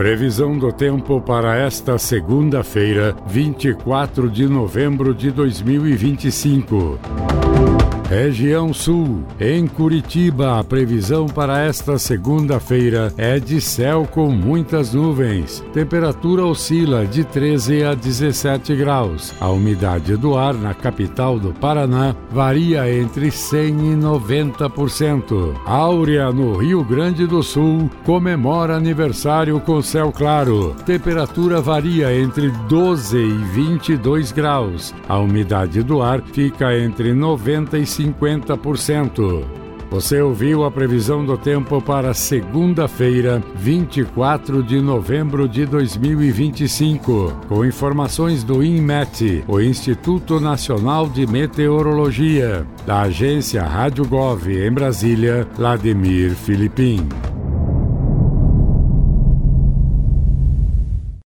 Previsão do tempo para esta segunda-feira, 24 de novembro de 2025. Região Sul. Em Curitiba, a previsão para esta segunda-feira é de céu com muitas nuvens. Temperatura oscila de 13 a 17 graus. A umidade do ar na capital do Paraná varia entre 100 e 90%. Áurea, no Rio Grande do Sul, comemora aniversário com céu claro. Temperatura varia entre 12 e 22 graus. A umidade do ar fica entre 90 e 50%. Você ouviu a previsão do tempo para segunda-feira, 24 de novembro de 2025, com informações do INMET, o Instituto Nacional de Meteorologia, da agência Rádio Gov em Brasília, Vladimir Filipim.